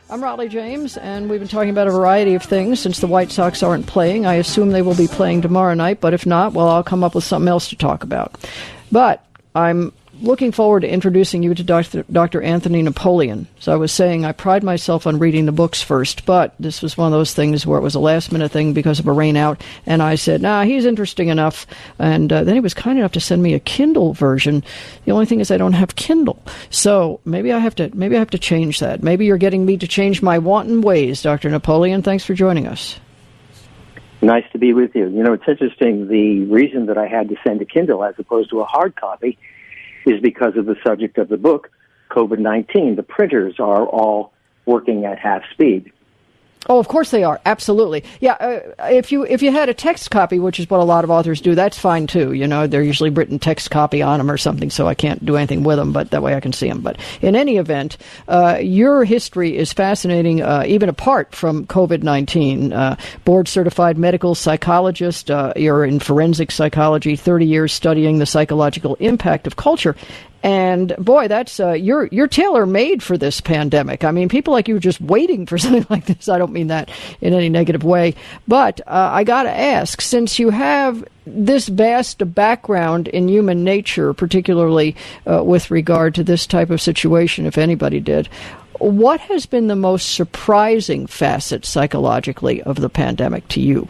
I'm Raleigh James, and we've been talking about a variety of things since the White Sox aren't playing. I assume they will be playing tomorrow night, but if not, well, I'll come up with something else to talk about. But I'm looking forward to introducing you to Dr. Anthony Napoleon. So I was saying I pride myself on reading the books first, but this was one of those things where it was a last-minute thing because of a rainout, and I said, he's interesting enough. And then he was kind enough to send me a Kindle version. The only thing is I don't have Kindle, so maybe I have to change that. Maybe you're getting me to change my wanton ways, Dr. Napoleon. Thanks for joining us. Nice to be with you. It's interesting. The reason that I had to send a Kindle as opposed to a hard copy is because of the subject of the book, COVID-19. The printers are all working at half speed. Oh, of course they are. Absolutely. Yeah, if you had a text copy, which is what a lot of authors do, that's fine too. They're usually written text copy on them or something, so I can't do anything with them, but that way I can see them. But in any event, your history is fascinating, even apart from COVID-19. Board-certified medical psychologist, you're in forensic psychology, 30 years studying the psychological impact of culture. And boy, that's you're tailor-made for this pandemic. I mean, people like you are just waiting for something like this. I don't mean that in any negative way, but I got to ask, since you have this vast background in human nature, particularly with regard to this type of situation, if anybody did, what has been the most surprising facet psychologically of the pandemic to you?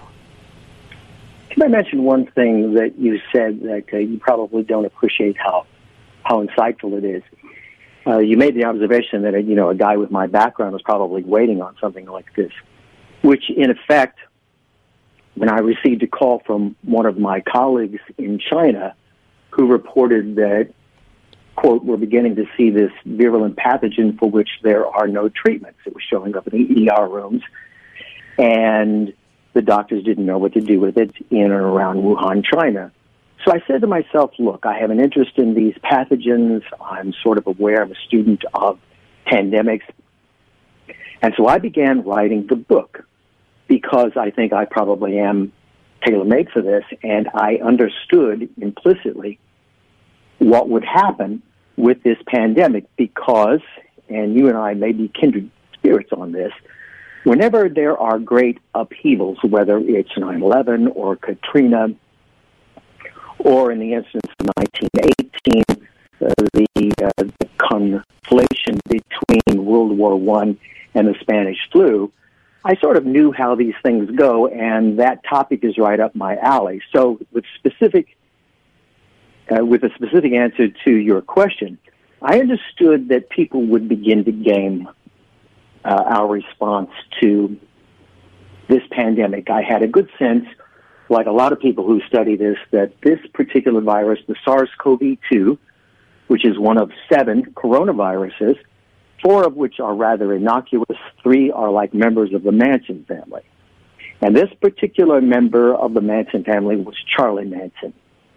Can I mention one thing that you said that you probably don't appreciate how insightful it is? You made the observation that, a guy with my background was probably waiting on something like this, which in effect, when I received a call from one of my colleagues in China who reported that, quote, we're beginning to see this virulent pathogen for which there are no treatments. It was showing up in the ER rooms, and the doctors didn't know what to do with it in and around Wuhan, China. So I said to myself, look, I have an interest in these pathogens. I'm sort of aware. I'm a student of pandemics. And so I began writing the book because I think I probably am tailor-made for this, and I understood implicitly what would happen with this pandemic because, and you and I may be kindred spirits on this, whenever there are great upheavals, whether it's 9/11 or Katrina, or in the instance of 1918, the conflation between World War I and the Spanish flu, I sort of knew how these things go, and that topic is right up my alley. So with a specific answer to your question, I understood that people would begin to game our response to this pandemic. I had a good sense, like a lot of people who study this, that this particular virus, the SARS-CoV-2, which is one of 7 coronaviruses, 4 of which are rather innocuous, 3 are like members of the Manson family. And this particular member of the Manson family was Charlie Manson.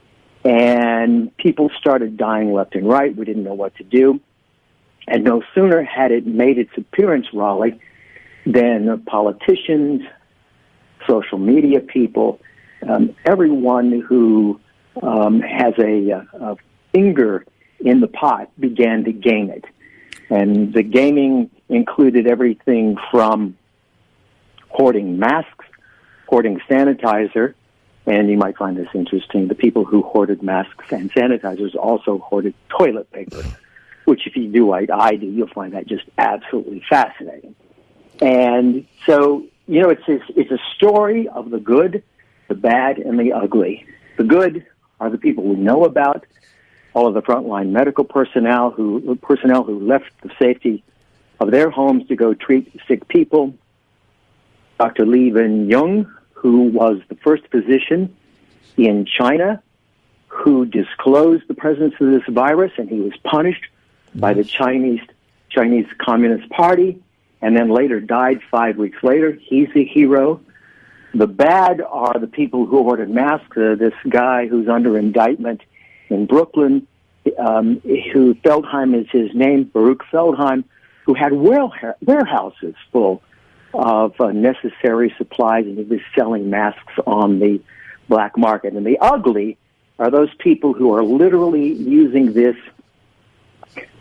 And people started dying left and right. We didn't know what to do. And no sooner had it made its appearance, Raleigh, than politicians, social media people, everyone who has a finger in the pot began to game it. And the gaming included everything from hoarding masks, hoarding sanitizer, and you might find this interesting, the people who hoarded masks and sanitizers also hoarded toilet paper, which if you do like I do, you'll find that just absolutely fascinating. And so, it's a story of the good, the bad, and the ugly. The good are the people we know about, all of the frontline medical personnel who left the safety of their homes to go treat sick people. Dr. Li Wenliang, who was the first physician in China who disclosed the presence of this virus, and he was punished by the Chinese Communist Party, and then later died 5 weeks later. He's a hero. The bad are the people who ordered masks. This guy who's under indictment in Brooklyn, who Feldheim is his name, Baruch Feldheim, who had warehouses full of necessary supplies, and he was selling masks on the black market. And the ugly are those people who are literally using this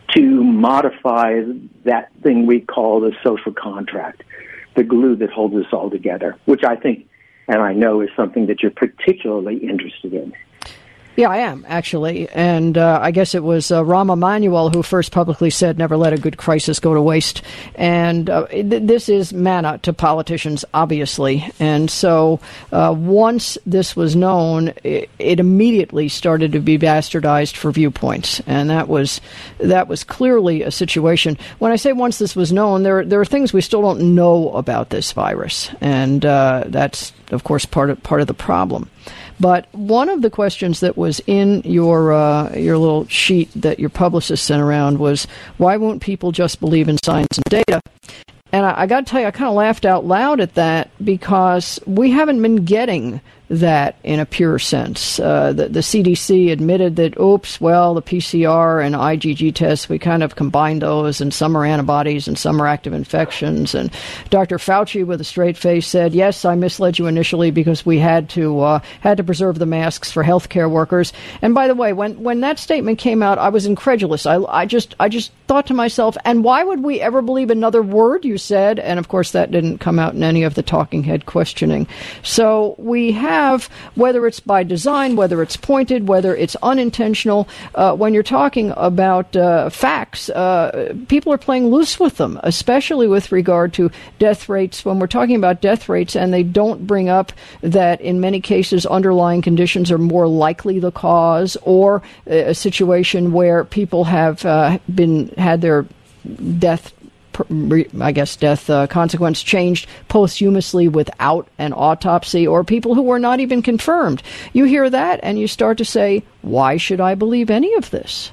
to modify that thing we call the social contract, the glue that holds us all together, which I think and I know is something that you're particularly interested in. Yeah, I am, actually. And I guess it was Rahm Emanuel who first publicly said, never let a good crisis go to waste. And this is manna to politicians, obviously. And so once this was known, it immediately started to be bastardized for viewpoints. And that was clearly a situation. When I say once this was known, there are things we still don't know about this virus. And that's, of course, part of the problem. But one of the questions that was in your little sheet that your publicist sent around was, why won't people just believe in science and data? And I got to tell you, I kind of laughed out loud at that because we haven't been getting that in a pure sense. The CDC admitted that, the PCR and IgG tests, we kind of combined those, and some are antibodies and some are active infections. And Dr. Fauci, with a straight face, said, yes, I misled you initially because we had to preserve the masks for healthcare workers. And by the way, when that statement came out, I was incredulous. I just thought to myself, and why would we ever believe another word you said? And of course, that didn't come out in any of the talking head questioning. So we have, whether it's by design, whether it's pointed, whether it's unintentional, when you're talking about facts, people are playing loose with them, especially with regard to death rates. When we're talking about death rates and they don't bring up that in many cases underlying conditions are more likely the cause, or a situation where people have had their death consequence changed posthumously without an autopsy, or people who were not even confirmed. You hear that and you start to say, why should I believe any of this?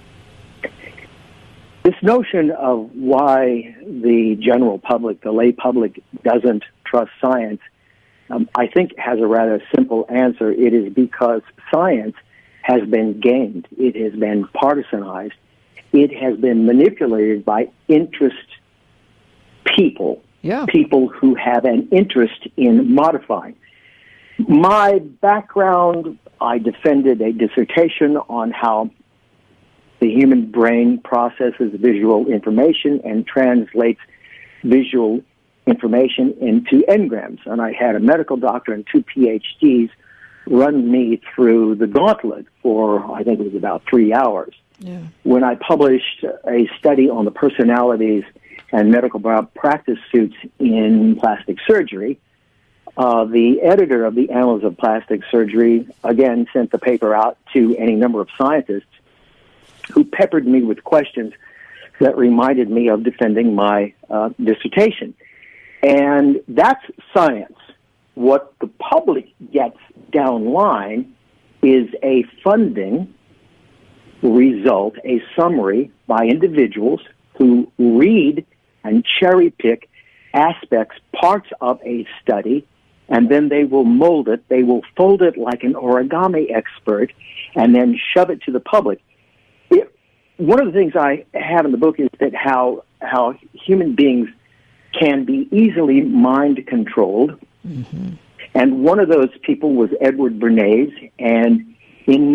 This notion of why the general public, the lay public, doesn't trust science, I think has a rather simple answer. It is because science has been gamed. It has been partisanized. It has been manipulated by interest people, people who have an interest in modifying. My background, I defended a dissertation on how the human brain processes visual information and translates visual information into engrams. And I had a medical doctor and 2 PhDs run me through the gauntlet for, I think it was about 3 hours. Yeah. When I published a study on the personalities and medical malpractice suits in plastic surgery, the editor of the Annals of Plastic Surgery again sent the paper out to any number of scientists who peppered me with questions that reminded me of defending my dissertation. And that's science. What the public gets downline is a funding result, a summary by individuals who read and cherry pick aspects, parts of a study, and then they will mold it, they will fold it like an origami expert, and then shove it to the public. One of the things I have in the book is that how human beings can be easily mind controlled. Mm-hmm. And one of those people was Edward Bernays, and in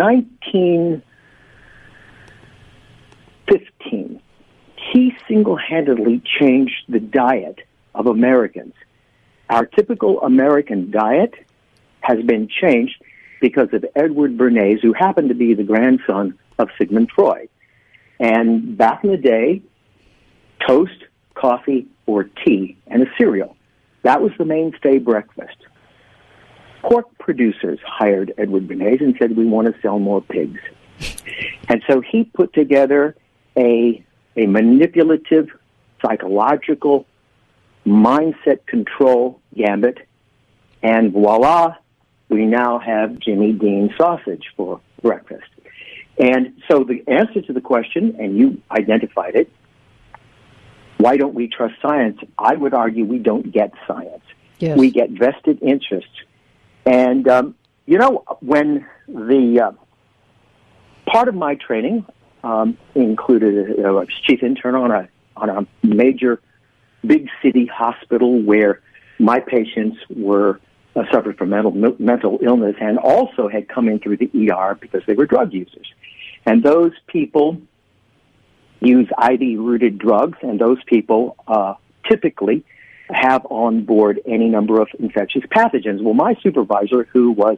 1915, he single-handedly changed the diet of Americans. Our typical American diet has been changed because of Edward Bernays, who happened to be the grandson of Sigmund Freud. And back in the day, toast, coffee, or tea, and a cereal. That was the mainstay breakfast. Pork producers hired Edward Bernays and said, we want to sell more pigs. And so he put together a manipulative, psychological, mindset control gambit, and voila, we now have Jimmy Dean sausage for breakfast. And so the answer to the question, and you identified it, why don't we trust science? I would argue we don't get science. Yes. We get vested interests. And, when the part of my training included I was chief intern on a major big city hospital where my patients were suffered from mental illness and also had come in through the ER because they were drug users. And those people use IV-rooted drugs, and those people typically have on board any number of infectious pathogens. Well, my supervisor, who was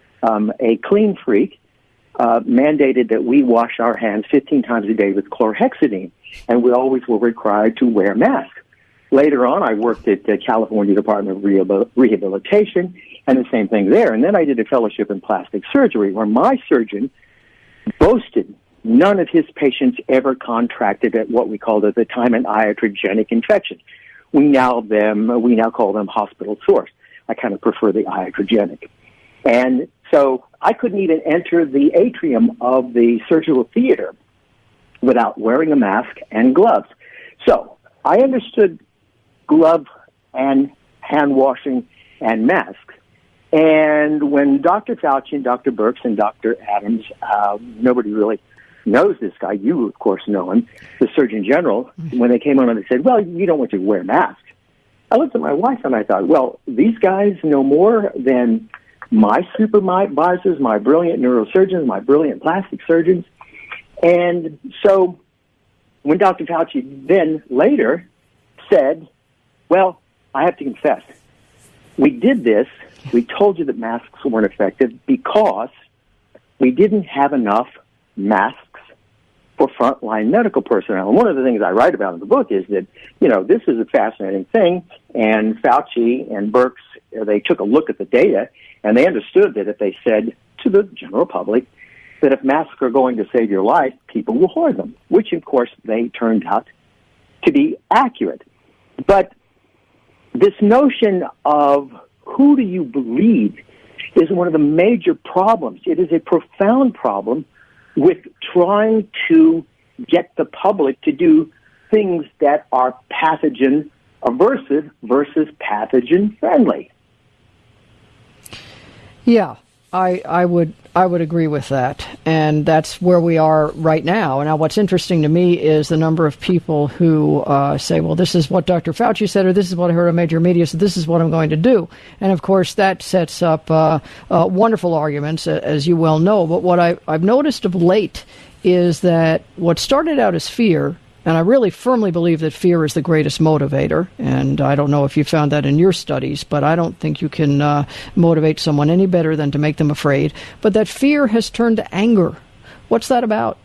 a clean freak, mandated that we wash our hands 15 times a day with chlorhexidine, and we always were required to wear masks. Later on, I worked at the California Department of Rehabilitation, and the same thing there. And then I did a fellowship in plastic surgery, where my surgeon boasted none of his patients ever contracted at what we called at the time an iatrogenic infection. We now call them hospital source. I kind of prefer the iatrogenic. And so I couldn't even enter the atrium of the surgical theater without wearing a mask and gloves. So I understood glove and hand washing and masks. And when Dr. Fauci and Dr. Birx and Dr. Adams, nobody really knows this guy, you of course know him, the Surgeon General, when they came on and they said, well, you don't want to wear masks. I looked at my wife and I thought, well, these guys know more than my supervisors, my brilliant neurosurgeons, my brilliant plastic surgeons. And so when Dr. Fauci then later said, well, I have to confess, we did this, we told you that masks weren't effective because we didn't have enough masks for frontline medical personnel. And one of the things I write about in the book is that, this is a fascinating thing, and Fauci and Birx, they took a look at the data, and they understood that if they said to the general public that if masks are going to save your life, people will hoard them, which, of course, they turned out to be accurate. But this notion of who do you believe is one of the major problems. It is a profound problem with trying to get the public to do things that are pathogen aversive versus pathogen friendly. Yeah, I would agree with that, and that's where we are right now. Now, what's interesting to me is the number of people who say, well, this is what Dr. Fauci said, or this is what I heard on major media, so this is what I'm going to do. And, of course, that sets up wonderful arguments, as you well know. But what I've noticed of late is that what started out as fear, and I really firmly believe that fear is the greatest motivator, and I don't know if you found that in your studies, but I don't think you can motivate someone any better than to make them afraid, but that fear has turned to anger. What's that about?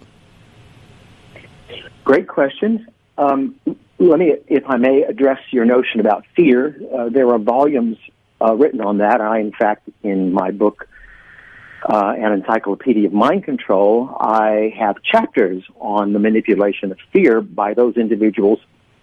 Great question. Let me, if I may, address your notion about fear. There are volumes written on that. I, in fact, in my book, An Encyclopedia of Mind Control, I have chapters on the manipulation of fear by those individuals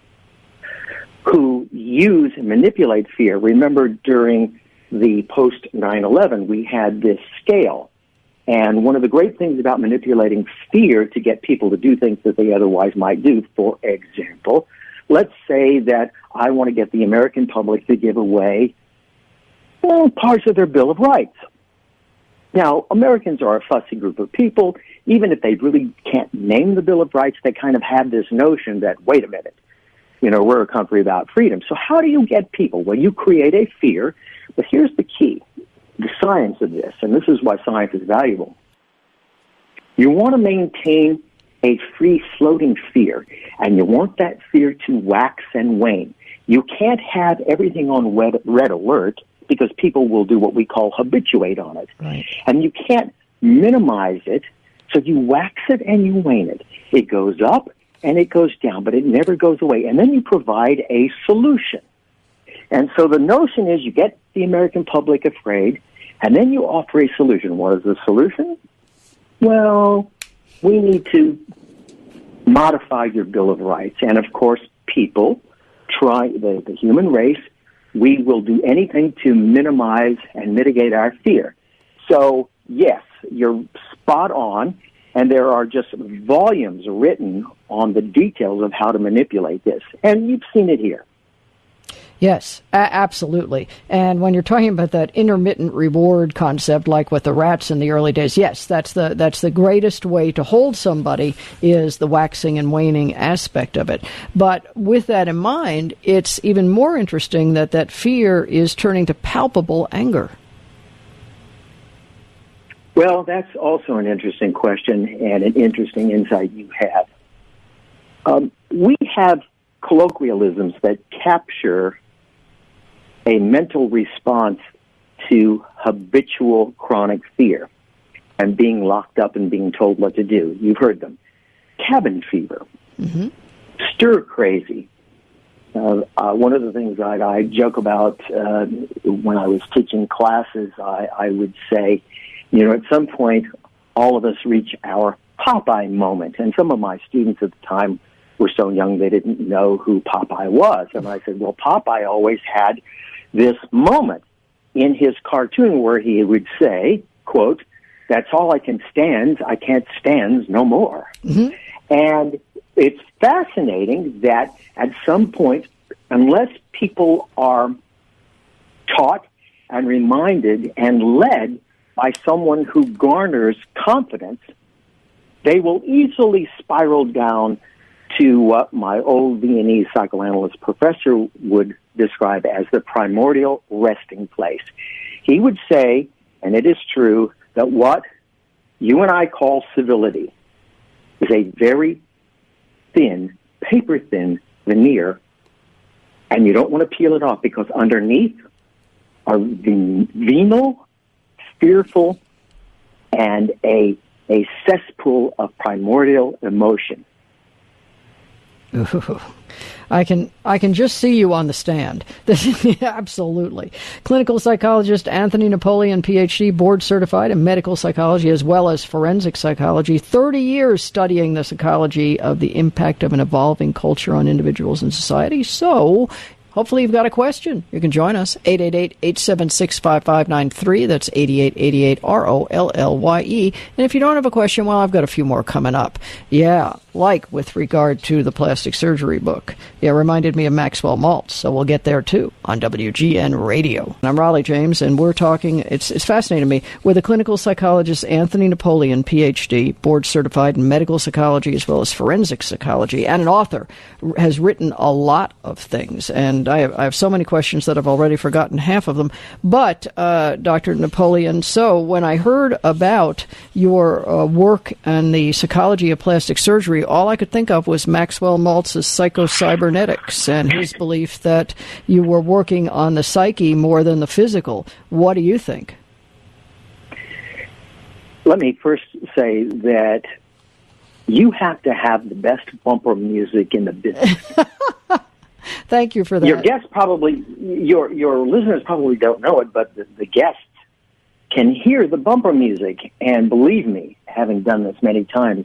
who use and manipulate fear. Remember, during the post 9/11, we had this scale. And one of the great things about manipulating fear to get people to do things that they otherwise might do, for example, let's say that I want to get the American public to give away parts of their Bill of Rights. Now, Americans are a fussy group of people. Even if they really can't name the Bill of Rights, they kind of have this notion that, wait a minute, we're a country about freedom. So how do you get people? Well, you create a fear, but here's the key, the science of this, and this is why science is valuable. You want to maintain a free-floating fear, and you want that fear to wax and wane. You can't have everything on red alert, because people will do what we call habituate on it. Right. And you can't minimize it, so you wax it and you wane it. It goes up and it goes down, but it never goes away. And then you provide a solution. And so the notion is you get the American public afraid, and then you offer a solution. What is the solution? Well, we need to modify your Bill of Rights. And, of course, people try, the human race, we will do anything to minimize and mitigate our fear. So, yes, you're spot on, and there are just volumes written on the details of how to manipulate this. And you've seen it here. Yes, absolutely. And when you're talking about that intermittent reward concept, like with the rats in the early days, yes, that's the greatest way to hold somebody, is the waxing and waning aspect of it. But with that in mind, it's even more interesting that fear is turning to palpable anger. Well, that's also an interesting question and an interesting insight you have. We have colloquialisms that capture a mental response to habitual chronic fear and being locked up and being told what to do. You've heard them. Cabin fever, stir crazy. One of the things I joke about when I was teaching classes, I would say, at some point, all of us reach our Popeye moment. And some of my students at the time were so young they didn't know who Popeye was. And I said, well, Popeye always had this moment in his cartoon where he would say, quote, "That's all I can stand. I can't stand no more." Mm-hmm. And it's fascinating that at some point, unless people are taught and reminded and led by someone who garners confidence, they will easily spiral down to what my old V&E psychoanalyst professor would describe as the primordial resting place. He would say, and it is true, that what you and I call civility is a very thin, paper-thin veneer, and you don't want to peel it off because underneath are venal, fearful, and a cesspool of primordial emotion. Ooh, I can just see you on the stand. Absolutely. Clinical psychologist Anthony Napoleon, PhD, board certified in medical psychology as well as forensic psychology. 30 years studying the psychology of the impact of an evolving culture on individuals and society. So, hopefully you've got a question. You can join us, 888-876-5593. That's 8888-ROLLYE. And if you don't have a question, well, I've got a few more coming up. Yeah, like with regard to the plastic surgery book. Yeah, reminded me of Maxwell Maltz, so we'll get there too on WGN Radio. I'm Raleigh James, and we're talking, it's fascinating to me, with a clinical psychologist, Anthony Napoleon, PhD, board certified in medical psychology as well as forensic psychology, and an author, has written a lot of things. And I have so many questions that I've already forgotten half of them. But, Dr. Napoleon, so when I heard about your work and the psychology of plastic surgery, all I could think of was Maxwell Maltz's psychocybernetics and his belief that you were working on the psyche more than the physical. What do you think? Let me first say that you have to have the best bumper music in the business. Thank you for that. Your guests probably, your listeners probably don't know it, but the guests can hear the bumper music. And believe me, having done this many times,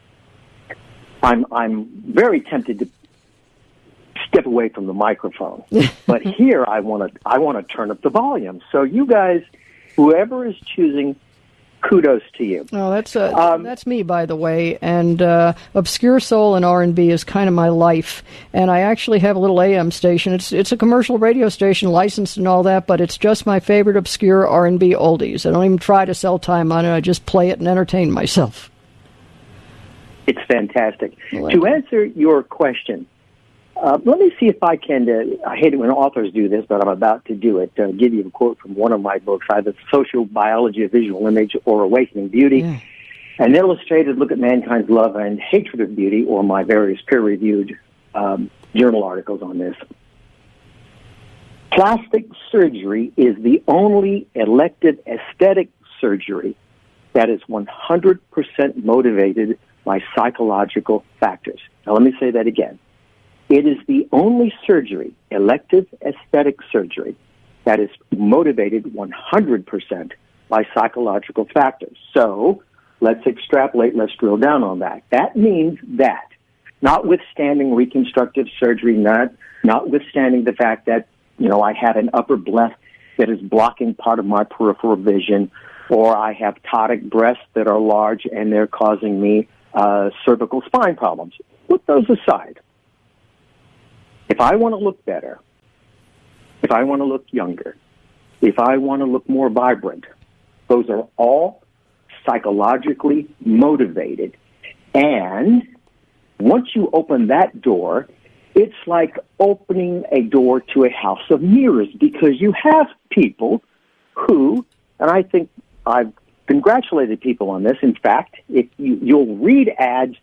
I'm very tempted to step away from the microphone. But here I want to turn up the volume. So you guys, whoever is choosing, kudos to you. Oh, that's me, by the way. And obscure soul and R&B is kind of my life. And I actually have a little AM station. It's a commercial radio station, licensed and all that, but it's just my favorite obscure R&B oldies. I don't even try to sell time on it. I just play it and entertain myself. It's fantastic. To answer your question, let me see if I can, I hate it when authors do this, but I'm about to do it, give you a quote from one of my books, either Social Biology of Visual Image or Awakening Beauty, an illustrated look at mankind's love and hatred of beauty, or my various peer-reviewed journal articles on this. Plastic surgery is the only elective aesthetic surgery that is 100% motivated by psychological factors. Now, let me say that again. It is the only surgery, elective aesthetic surgery, that is motivated 100% by psychological factors. So let's extrapolate, let's drill down on that. That means that, notwithstanding reconstructive surgery, notwithstanding the fact that, I had an upper breast that is blocking part of my peripheral vision, or I have ptotic breasts that are large and they're causing me cervical spine problems. Put those aside. If I want to look better, if I want to look younger, if I want to look more vibrant, those are all psychologically motivated. And once you open that door, it's like opening a door to a house of mirrors, because you have people who, and I think I've congratulated people on this. In fact, if you'll read ads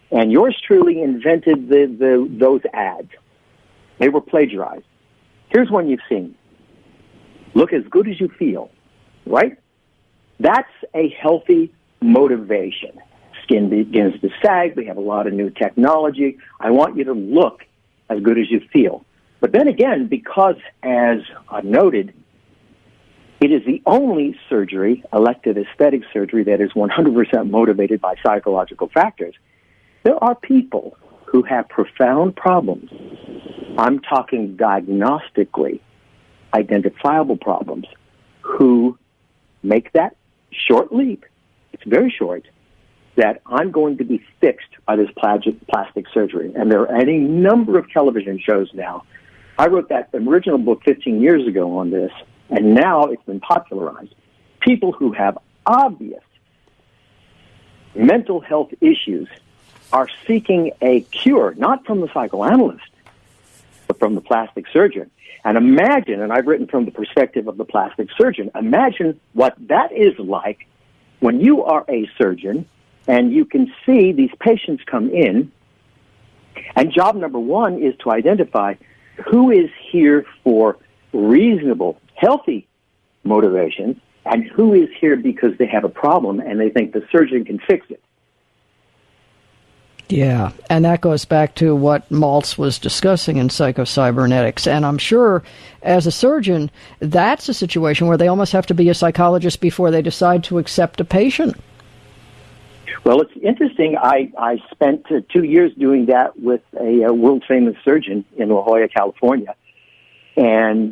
And yours truly invented those ads. They were plagiarized. Here's one you've seen. Look as good as you feel, right? That's a healthy motivation. Skin begins to sag. We have a lot of new technology. I want you to look as good as you feel. But then again, because, as I noted, it is the only surgery, elective aesthetic surgery, that is 100% motivated by psychological factors, there are people who have profound problems. I'm talking diagnostically identifiable problems, who make that short leap. It's very short, that I'm going to be fixed by this plastic surgery. And there are any number of television shows now. I wrote that original book 15 years ago on this, and now it's been popularized. People who have obvious mental health issues are seeking a cure, not from the psychoanalyst, but from the plastic surgeon. And imagine, and I've written from the perspective of the plastic surgeon, imagine what that is like when you are a surgeon and you can see these patients come in, and job number one is to identify who is here for reasonable, healthy motivation, and who is here because they have a problem and they think the surgeon can fix it. Yeah, and that goes back to what Maltz was discussing in psychocybernetics. And I'm sure, as a surgeon, that's a situation where they almost have to be a psychologist before they decide to accept a patient. Well, it's interesting. I spent 2 years doing that with a world-famous surgeon in La Jolla, California. And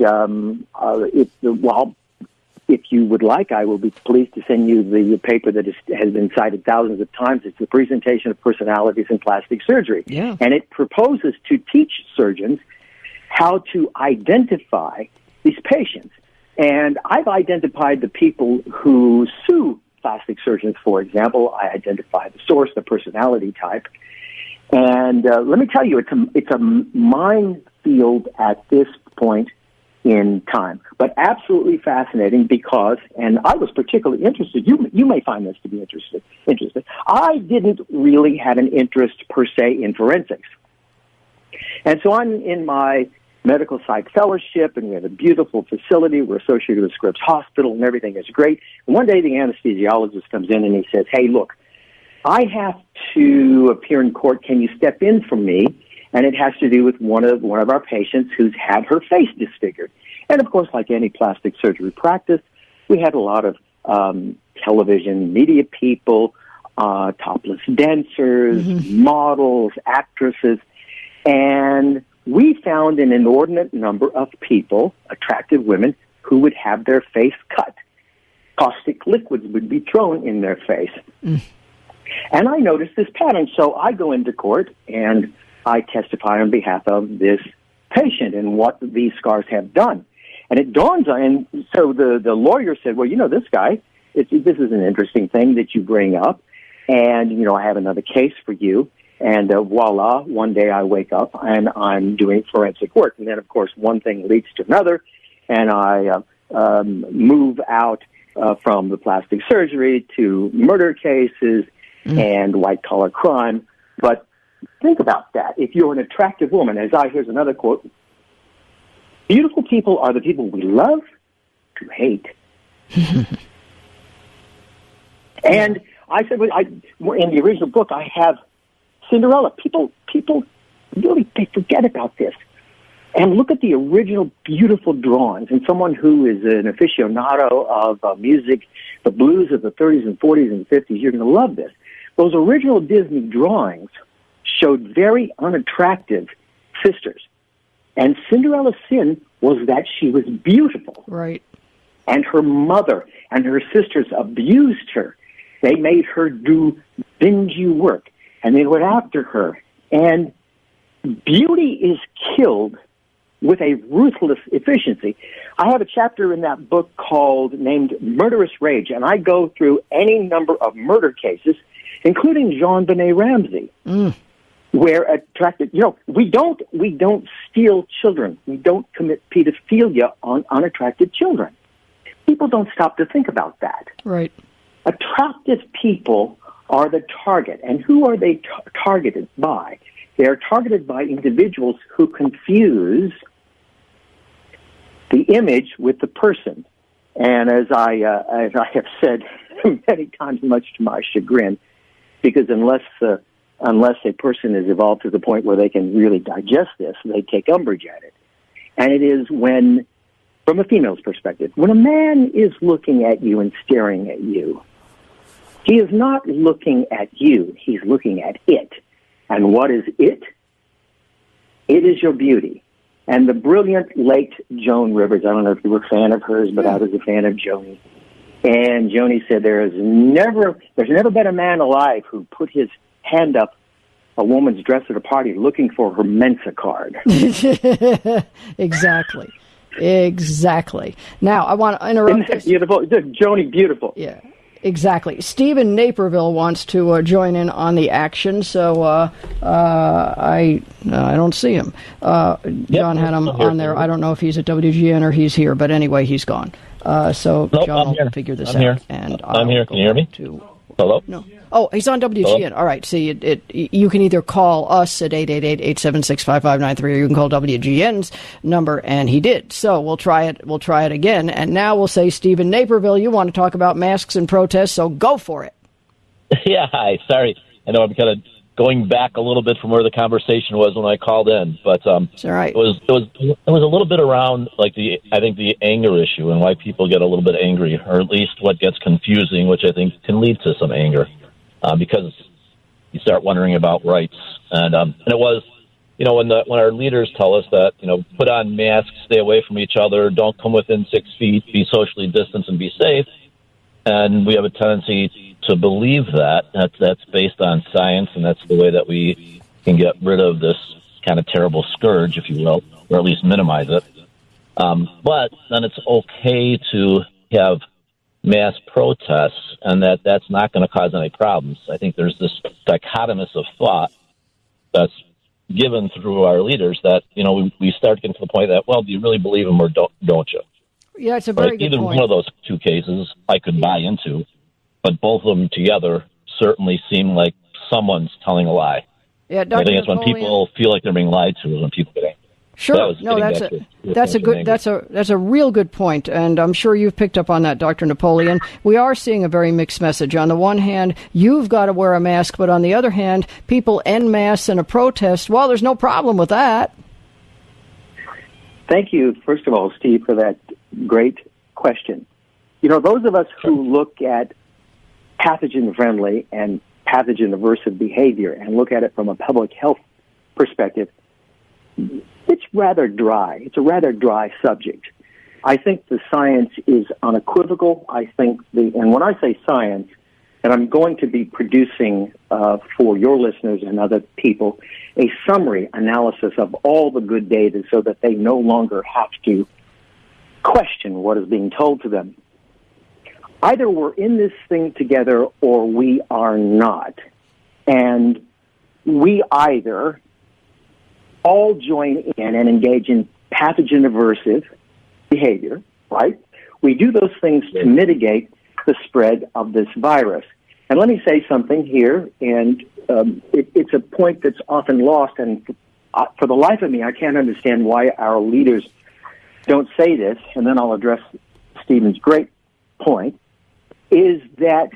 if you would like, I will be pleased to send you the paper that has been cited thousands of times. It's the Presentation of Personalities in Plastic Surgery. Yeah. And it proposes to teach surgeons how to identify these patients. And I've identified the people who sue plastic surgeons, for example. I identify the source, the personality type. And let me tell you, it's a minefield at this point in time, but absolutely fascinating because, and I was particularly interested, you may find this to be interesting. I didn't really have an interest per se in forensics. And so I'm in my medical psych fellowship, and we have a beautiful facility. We're associated with Scripps Hospital, and everything is great. And one day the anesthesiologist comes in and he says, "Hey, look, I have to appear in court. Can you step in for me?" And it has to do with one of our patients who's had her face disfigured. And of course, like any plastic surgery practice, we had a lot of television media people, topless dancers, models, actresses, and we found an inordinate number of people, attractive women, who would have their face cut. Caustic liquids would be thrown in their face. And I noticed this pattern, so I go into court and I testify on behalf of this patient and what these scars have done. And it dawns on, and so the lawyer said, "Well, this guy, this is an interesting thing that you bring up, and, I have another case for you." And voila, one day I wake up and I'm doing forensic work. And then, of course, one thing leads to another, and I move out from the plastic surgery to murder cases and white-collar crime. But think about that. If you're an attractive woman, here's another quote, "Beautiful people are the people we love to hate." And I said, in the original book, I have Cinderella. People really, they forget about this. And look at the original beautiful drawings. And someone who is an aficionado of music, the blues of the 30s and 40s and 50s, you're going to love this. Those original Disney drawings showed very unattractive sisters. And Cinderella's sin was that she was beautiful. Right. And her mother and her sisters abused her. They made her do dingy work, and they went after her. And beauty is killed with a ruthless efficiency. I have a chapter in that book named Murderous Rage, and I go through any number of murder cases, including JonBenet Ramsey. Where attracted, we don't steal children. We don't commit pedophilia on unattractive children. People don't stop to think about that. Right. Attractive people are the target. And who are they targeted by? They are targeted by individuals who confuse the image with the person. And as I have said many times, much to my chagrin, because unless a person is evolved to the point where they can really digest this, they take umbrage at it. And it is when, from a female's perspective, when a man is looking at you and staring at you, he is not looking at you, he's looking at it. And what is it? It is your beauty. And the brilliant late Joan Rivers, I don't know if you were a fan of hers, but I was a fan of Joni. And Joni said there's never been a man alive who put his hand up a woman's dress at a party looking for her Mensa card. Exactly. Now, I want to interrupt this. Beautiful. Joni, beautiful. Yeah, exactly. Stephen Naperville wants to join in on the action, so I don't see him. John had him on there. I don't know if he's at WGN or he's here, but anyway, he's gone. So nope, John will figure this out. Here. And I'm here. Can you hear me? Hello? No. Oh, he's on WGN. Hello? All right. See, you can either call us at 888-876-5593, or you can call WGN's number, and he did. So we'll try it again. And now we'll say, Stephen Naperville, you want to talk about masks and protests, so go for it. Yeah, hi. Sorry. I know I'm kind of going back a little bit from where the conversation was when I called in, but it's all right. It was a little bit around the anger issue and why people get a little bit angry, or at least what gets confusing, which I think can lead to some anger, because you start wondering about rights. And it was, when our leaders tell us that, put on masks, stay away from each other, don't come within 6 feet, be socially distanced, and be safe. And we have a tendency to believe that's based on science, and that's the way that we can get rid of this kind of terrible scourge, if you will, or at least minimize it. But then it's okay to have mass protests, and that's not going to cause any problems. I think there's this dichotomous of thought that's given through our leaders that, we start getting to the point that, well, do you really believe them or don't you? Yeah, it's a very good Either point. one of those two cases I could buy into, but both of them together certainly seem like someone's telling a lie. Yeah, Dr. I think it's when Napoleon, people feel like they're being lied to, is when people get angry. Sure. That's a real good point, and I'm sure you've picked up on that, Dr. Napoleon. We are seeing a very mixed message. On the one hand, you've got to wear a mask, but on the other hand, people en masse in a protest. Well, there's no problem with that. Thank you, first of all, Steve, for that great question. Those of us who look at pathogen-friendly and pathogen-aversive behavior and look at it from a public health perspective, it's rather dry. It's a rather dry subject. I think the science is unequivocal. And when I say science, and I'm going to be producing for your listeners and other people a summary analysis of all the good data so that they no longer have to question what is being told to them. Either we're in this thing together or we are not. And we either all join in and engage in pathogen-aversive behavior, right? We do those things to mitigate the spread of this virus. And let me say something here, and it's a point that's often lost, and for the life of me, I can't understand why our leaders don't say this, and then I'll address Stephen's great point, is that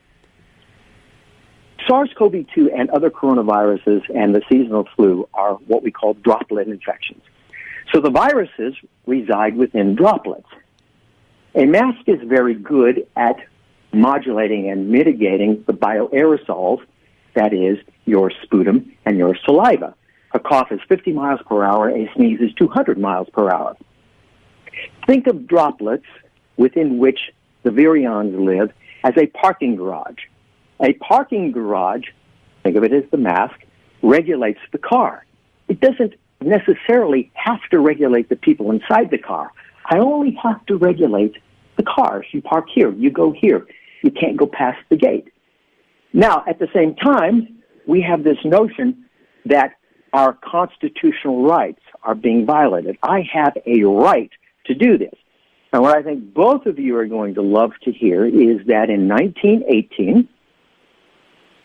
SARS-CoV-2 and other coronaviruses and the seasonal flu are what we call droplet infections. So the viruses reside within droplets. A mask is very good at modulating and mitigating the bioaerosols, that is, your sputum and your saliva. A cough is 50 miles per hour, a sneeze is 200 miles per hour. Think of droplets within which the virions live as a parking garage. A parking garage, think of it as the mask, regulates the car. It doesn't necessarily have to regulate the people inside the car. I only have to regulate the cars. You park here, you go here. You can't go past the gate. Now, at the same time, we have this notion that our constitutional rights are being violated. I have a right to do this. And what I think both of you are going to love to hear is that in 1918,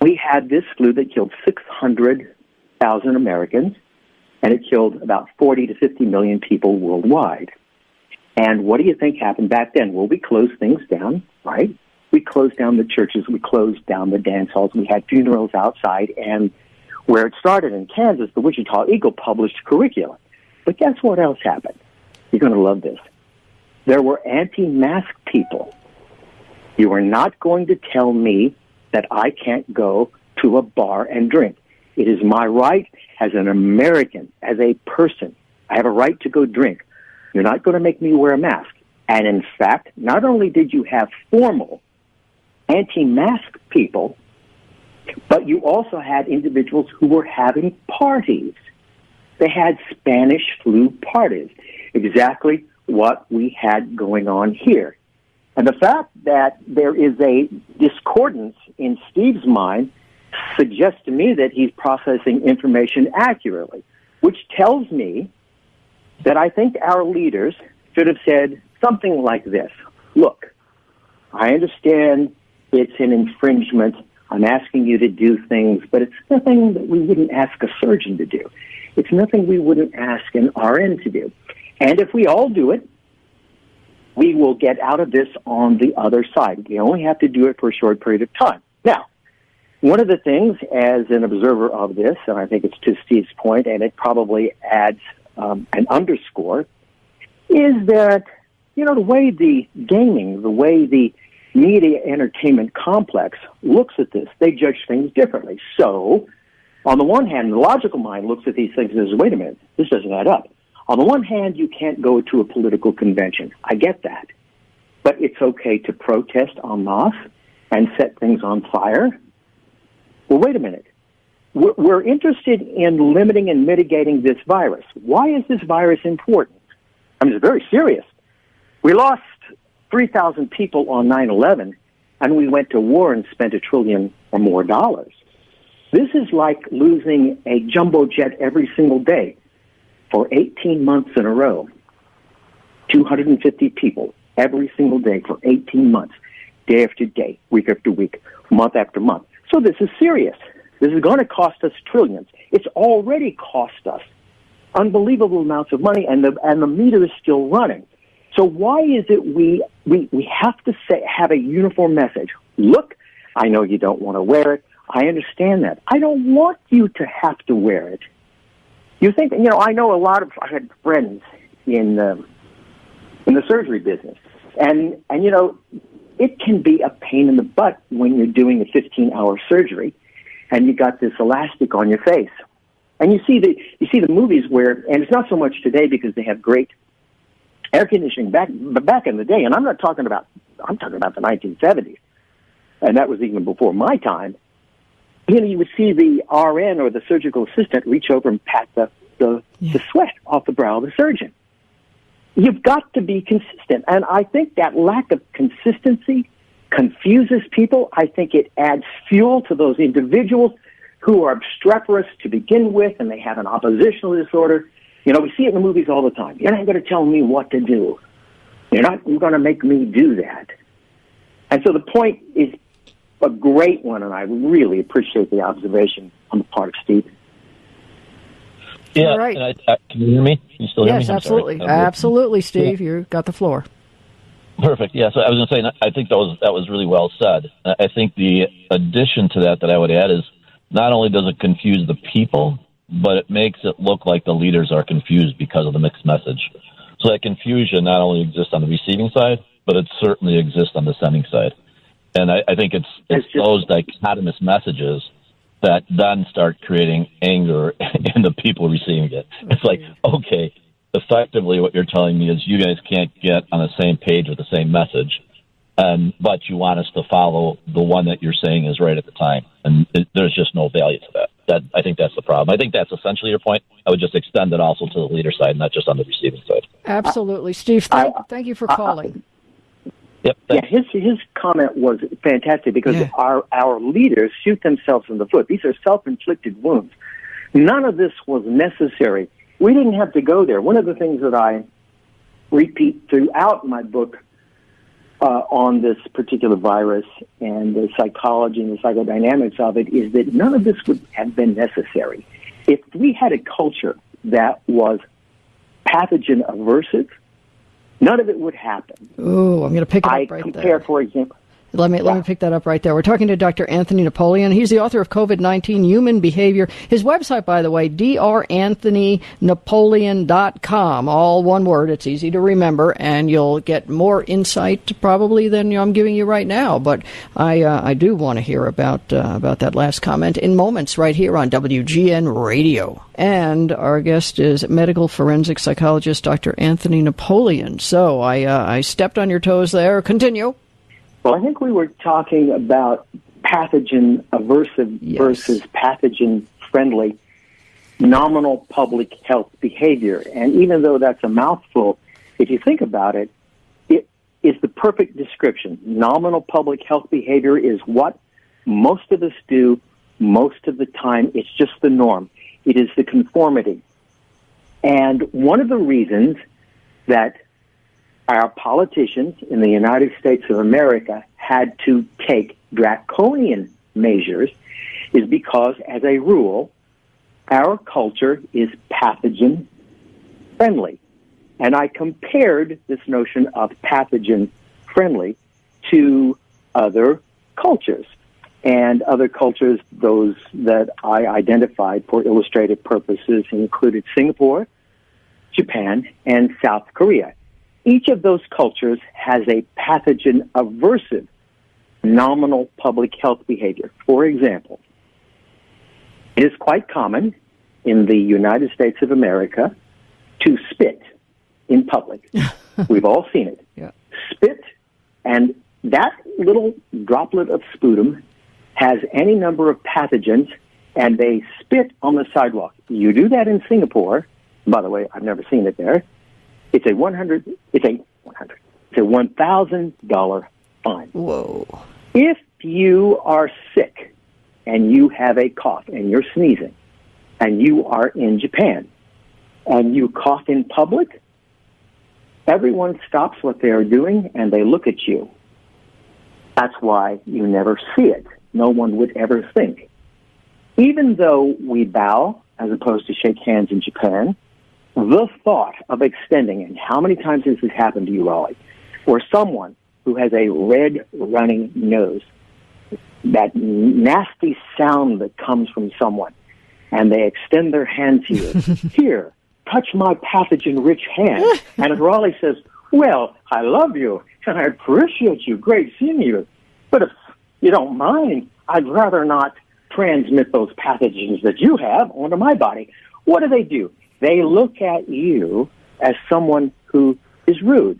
we had this flu that killed 600,000 Americans, and it killed about 40 to 50 million people worldwide. And what do you think happened back then? Well, we closed things down, right? We closed down the churches. We closed down the dance halls. We had funerals outside. And where it started in Kansas, the Wichita Eagle published curriculum. But guess what else happened? You're going to love this. There were anti-mask people. You are not going to tell me that I can't go to a bar and drink. It is my right as an American, as a person. I have a right to go drink. You're not going to make me wear a mask. And in fact, not only did you have formal anti-mask people, but you also had individuals who were having parties. They had Spanish flu parties, exactly what we had going on here. And the fact that there is a discordance in Steve's mind suggests to me that he's processing information accurately, which tells me that I think our leaders should have said something like this. Look, I understand it's an infringement. I'm asking you to do things, but it's nothing that we wouldn't ask a surgeon to do. It's nothing we wouldn't ask an RN to do. And if we all do it, we will get out of this on the other side. We only have to do it for a short period of time. Now, one of the things, as an observer of this, and I think it's to Steve's point, and it probably adds an underscore, is that, you know, the way the gaming, the way the media entertainment complex looks at this, they judge things differently. So, on the one hand, the logical mind looks at these things and says, wait a minute, this doesn't add up. On the one hand, you can't go to a political convention. I get that. But it's okay to protest en masse and set things on fire. Well, wait a minute. We're interested in limiting and mitigating this virus. Why is this virus important? I mean, it's very serious. We lost 3,000 people on 9/11, and we went to war and spent $1 trillion or more dollars. This is like losing a jumbo jet every single day for 18 months in a row. 250 people every single day for 18 months, day after day, week after week, month after month. So this is serious. This is going to cost us trillions. It's already cost us unbelievable amounts of money, and the meter is still running. So why is it we have to have a uniform message? Look, I know you don't want to wear it. I understand that. I don't want you to have to wear it. You think, you know, I had friends in the surgery business, and you know, it can be a pain in the butt when you're doing a 15-hour surgery, and you got this elastic on your face, and you see the movies where, and it's not so much today because they have great air conditioning back in the day, and I'm talking about the 1970s, and that was even before my time. You know, you would see the RN or the surgical assistant reach over and pat the sweat off the brow of the surgeon. You've got to be consistent. And I think that lack of consistency confuses people. I think it adds fuel to those individuals who are obstreperous to begin with, and they have an oppositional disorder. You know, we see it in the movies all the time. You're not going to tell me what to do. You're not going to make me do that. And so the point is a great one, and I really appreciate the observation on the part of Steve. Yeah, right. And can you hear me? You still hear me? Yes, absolutely. Absolutely, Steve. Yeah. You've got the floor. Perfect. Yeah, so I was going to say, I think that was really well said. I think the addition to that I would add is not only does it confuse the people, but it makes it look like the leaders are confused because of the mixed message. So that confusion not only exists on the receiving side, but it certainly exists on the sending side. And I think it's those dichotomous messages that then start creating anger in the people receiving it. It's like, okay, effectively what you're telling me is you guys can't get on the same page with the same message, but you want us to follow the one that you're saying is right at the time. And there's just no value to that. I think that's the problem. I think that's essentially your point. I would just extend it also to the leader side, not just on the receiving side. Absolutely. Steve, thank you for calling. Yep. Yeah, his comment was fantastic because our leaders shoot themselves in the foot. These are self-inflicted wounds. None of this was necessary. We didn't have to go there. One of the things that I repeat throughout my book on this particular virus and the psychology and the psychodynamics of it is that none of this would have been necessary. If we had a culture that was pathogen aversive, none of it would happen. Ooh, I'm going to pick it up right there. For example. Let me pick that up right there. We're talking to Dr. Anthony Napoleon. He's the author of COVID-19 Human Behavior. His website, by the way, dranthonynapoleon.com. All one word. It's easy to remember, and you'll get more insight probably than I'm giving you right now. But I do want to hear about that last comment in moments right here on WGN Radio. And our guest is medical forensic psychologist Dr. Anthony Napoleon. So I stepped on your toes there. Continue. Well, I think we were talking about pathogen aversive versus pathogen friendly nominal public health behavior. And even though that's a mouthful, if you think about it, it is the perfect description. Nominal public health behavior is what most of us do most of the time. It's just the norm. It is the conformity. And one of the reasons that our politicians in the United States of America had to take draconian measures is because, as a rule, our culture is pathogen friendly. And I compared this notion of pathogen friendly to other cultures. And other cultures, those that I identified for illustrative purposes, included Singapore, Japan, and South Korea. Each of those cultures has a pathogen aversive nominal public health behavior. For example, it is quite common in the United States of America to spit in public. We've all seen it. Yeah. Spit, and that little droplet of sputum has any number of pathogens, and they spit on the sidewalk. You do that in Singapore. By the way, I've never seen it there. It's a $1,000 fine. Whoa. If you are sick and you have a cough and you're sneezing and you are in Japan and you cough in public, everyone stops what they are doing and they look at you. That's why you never see it. No one would ever think. Even though we bow as opposed to shake hands in Japan, the thought of extending, and how many times has this happened to you, Raleigh, or someone who has a red running nose, that nasty sound that comes from someone, and they extend their hand to you. Here, touch my pathogen-rich hand. And if Raleigh says, well, I love you, and I appreciate you, great seeing you, but if you don't mind, I'd rather not transmit those pathogens that you have onto my body. What do? They look at you as someone who is rude.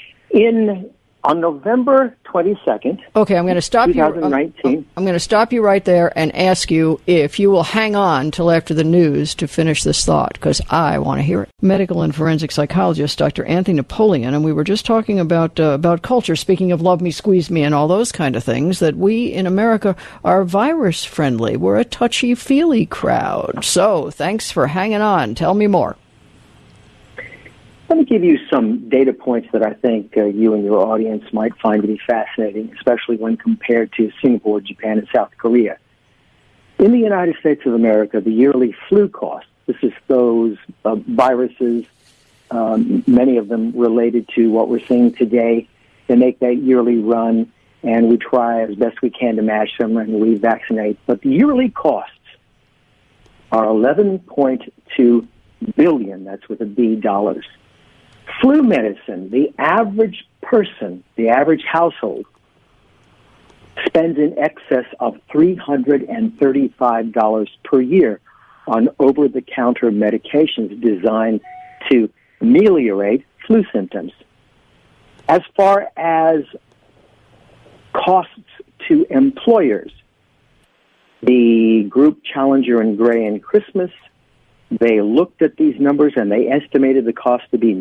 On November 22nd, okay, I'm going to stop 2019, you. I'm going to stop you right there and ask you if you will hang on till after the news to finish this thought, because I want to hear it. Medical and forensic psychologist Dr. Anthony Napoleon, and we were just talking about culture. Speaking of love me, squeeze me, and all those kind of things, that we in America are virus friendly. We're a touchy feely crowd. So thanks for hanging on. Tell me more. Let me give you some data points that I think you and your audience might find to be fascinating, especially when compared to Singapore, Japan, and South Korea. In the United States of America, the yearly flu cost, this is those viruses, many of them related to what we're seeing today. They make that yearly run, and we try as best we can to match them, and we vaccinate. But the yearly costs are $11.2 billion, that's with a B, dollars. Flu medicine, the average person, the average household, spends in excess of $335 per year on over-the-counter medications designed to ameliorate flu symptoms. As far as costs to employers, the group Challenger and Gray and Christmas, they looked at these numbers and they estimated the cost to be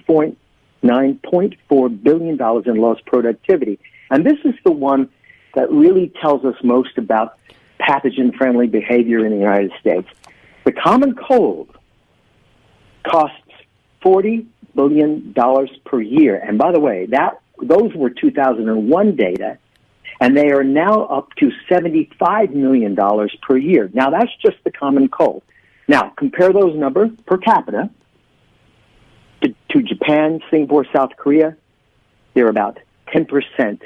$9.4 billion in lost productivity. And this is the one that really tells us most about pathogen-friendly behavior in the United States. The common cold costs $40 billion per year. And by the way, that those were 2001 data, and they are now up to $75 million per year. Now, that's just the common cold. Now, compare those numbers per capita to Japan, Singapore, South Korea. They're about 10%.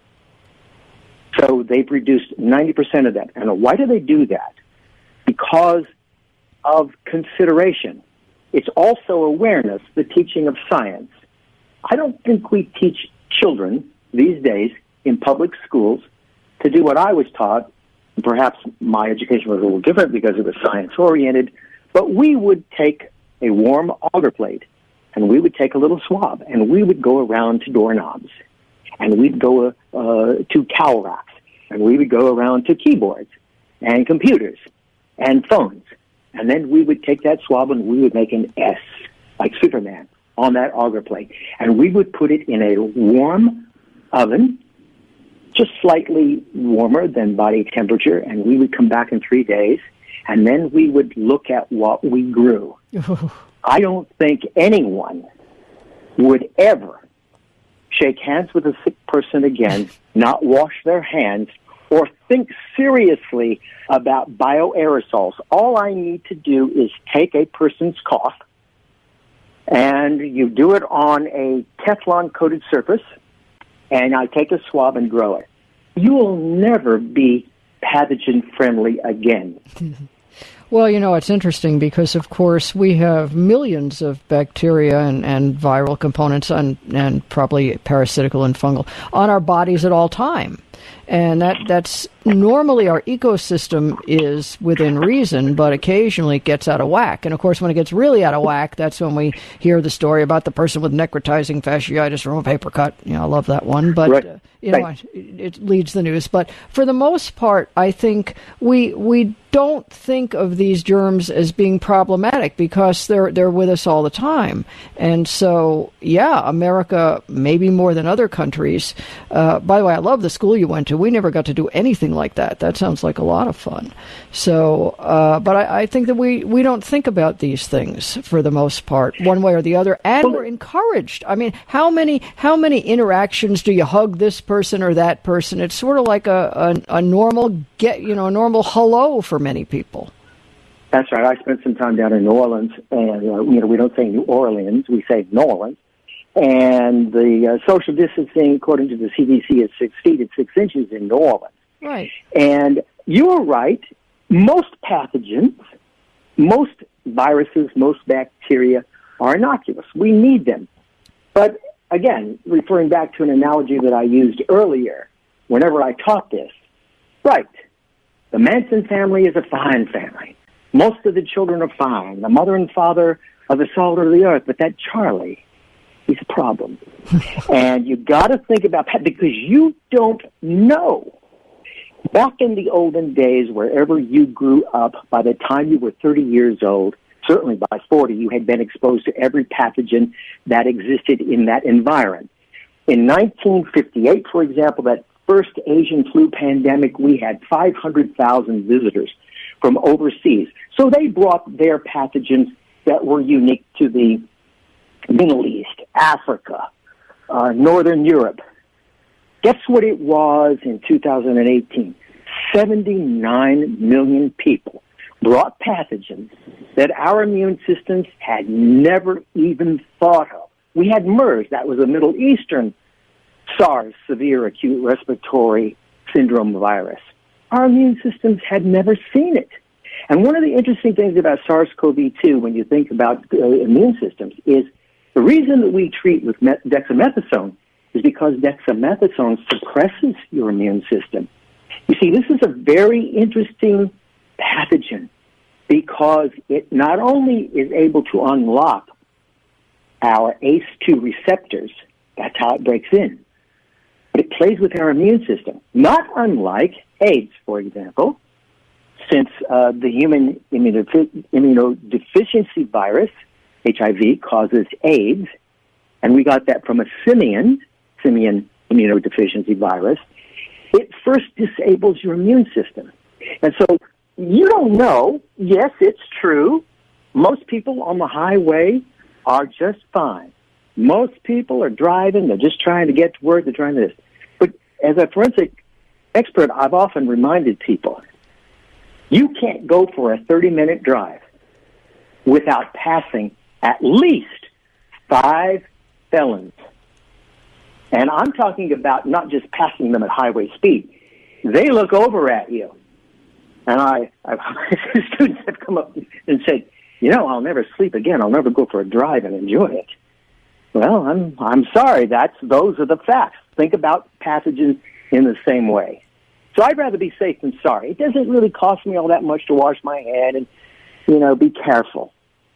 So they've reduced 90% of that. And why do they do that? Because of consideration. It's also awareness, the teaching of science. I don't think we teach children these days in public schools to do what I was taught. Perhaps my education was a little different because it was science-oriented, but we would take a warm auger plate, and we would take a little swab, and we would go around to doorknobs, and we'd go to cowl racks, and we would go around to keyboards and computers and phones. And then we would take that swab and we would make an S, like Superman, on that auger plate. And we would put it in a warm oven, just slightly warmer than body temperature, and we would come back in 3 days, and then we would look at what we grew. I don't think anyone would ever shake hands with a sick person again, not wash their hands, or think seriously about bioaerosols. All I need to do is take a person's cough, and you do it on a Teflon-coated surface, and I take a swab and grow it. You will never be pathogen-friendly again. Well, you know, it's interesting because, of course, we have millions of bacteria and viral components and probably parasitical and fungal on our bodies at all time. And that's normally our ecosystem is within reason, but occasionally it gets out of whack. And, of course, when it gets really out of whack, that's when we hear the story about the person with necrotizing fasciitis from a paper cut. You know, I love that one. But, right. It leads the news. But for the most part, I think we don't think of these germs as being problematic because they're with us all the time. And so, yeah, America, maybe more than other countries. By the way, I love the school you went to. We never got to do anything like that. That sounds like a lot of fun. So, but I think that we don't think about these things for the most part, one way or the other, and we're encouraged. I mean, how many interactions do you hug this person or that person? It's sort of like a normal normal hello for many people. That's right. I spent some time down in New Orleans, and we don't say New Orleans, we say New Orleans. And the social distancing, according to the CDC, is 6 feet and 6 inches in New Orleans. Right. And you're right. Most pathogens, most viruses, most bacteria are innocuous. We need them. But again, referring back to an analogy that I used earlier, whenever I taught this, right, the Manson family is a fine family. Most of the children are fine. The mother and father are the salt of the earth, but that Charlie, he's a problem. And you got to think about that because you don't know. Back in the olden days, wherever you grew up, by the time you were 30 years old, certainly by 40, you had been exposed to every pathogen that existed in that environment. In 1958, for example, that first Asian flu pandemic, we had 500,000 visitors from overseas. So they brought their pathogens that were unique to the Middle East, Africa, Northern Europe. Guess what it was in 2018? 79 million people brought pathogens that our immune systems had never even thought of. We had MERS, that was a Middle Eastern SARS, severe acute respiratory syndrome virus. Our immune systems had never seen it. And one of the interesting things about SARS-CoV-2, when you think about immune systems, is the reason that we treat with dexamethasone is because dexamethasone suppresses your immune system. You see, this is a very interesting pathogen because it not only is able to unlock our ACE2 receptors, that's how it breaks in, but it plays with our immune system, not unlike AIDS, for example, since the human immunodeficiency virus, HIV, causes AIDS, and we got that from a simian immunodeficiency virus. It first disables your immune system. And so you don't know. Yes, it's true. Most people on the highway are just fine. Most people are driving. They're just trying to get to work. They're trying to this. But as a forensic expert, I've often reminded people, you can't go for a 30-minute drive without passing at least 5 felons. And I'm talking about not just passing them at highway speed. They look over at you. And students have come up and said, I'll never sleep again. I'll never go for a drive and enjoy it. Well, I'm sorry. Those are the facts. Think about passages in the same way. So I'd rather be safe than sorry. It doesn't really cost me all that much to wash my hand and, be careful.